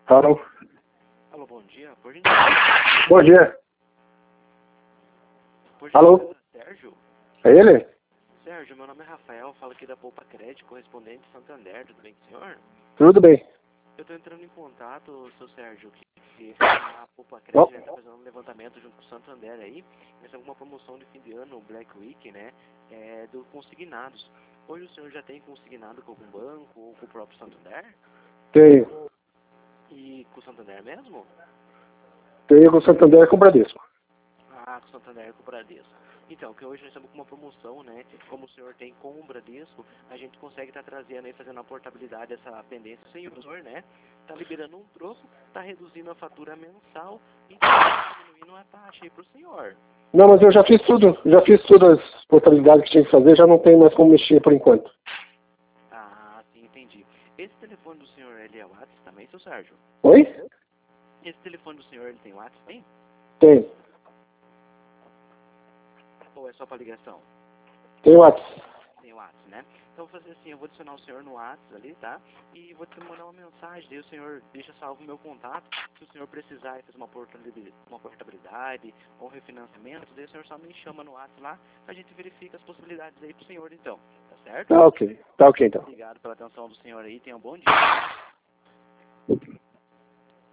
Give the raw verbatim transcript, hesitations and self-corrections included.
Alô? Alô, bom dia. Por gentileza, Bom dia. por Alô? gentileza, Sérgio? É ele? Sérgio, meu nome é Rafael, falo aqui da Poupa Crédito, correspondente de Santander, tudo bem com o senhor? Tudo bem. Eu estou entrando em contato, seu Sérgio, que, que a Poupa Bom. Crédito está fazendo um levantamento junto com o Santander aí, nessa alguma promoção de fim de ano, Black Week, né, é, do consignados. Hoje o senhor já tem consignado com algum banco ou com o próprio Santander? Tenho. E com o Santander mesmo? Tenho com o Santander e com o Bradesco. Ah, com o Santander e com o Bradesco. Então, que hoje nós estamos com uma promoção, né? Como o senhor tem com o Bradesco, a gente consegue estar trazendo aí, fazendo a portabilidade dessa pendência sem o senhor, né? Tá liberando um troco, tá reduzindo a fatura mensal e tá diminuindo a taxa aí pro senhor. Não, mas eu já fiz tudo. Já fiz todas as portabilidades que tinha que fazer, já não tem mais como mexer por enquanto. Ah, sim, entendi. Esse telefone do senhor, ele é WhatsApp também, seu Sérgio? Oi? Esse telefone do senhor, ele tem WhatsApp também? Tem. Ou é só para ligação? Tem WhatsApp. Tem WhatsApp, né? Então eu vou fazer assim, eu vou adicionar o senhor no WhatsApp ali, tá? E vou te mandar uma mensagem, daí o senhor deixa salvo o meu contato. Se o senhor precisar e fazer uma portabilidade, uma portabilidade ou um refinanciamento, daí o senhor só me chama no WhatsApp lá, a gente verifica as possibilidades aí pro senhor então, tá certo? Tá ok. Tá ok então. Obrigado pela atenção do senhor aí, tenha um bom dia.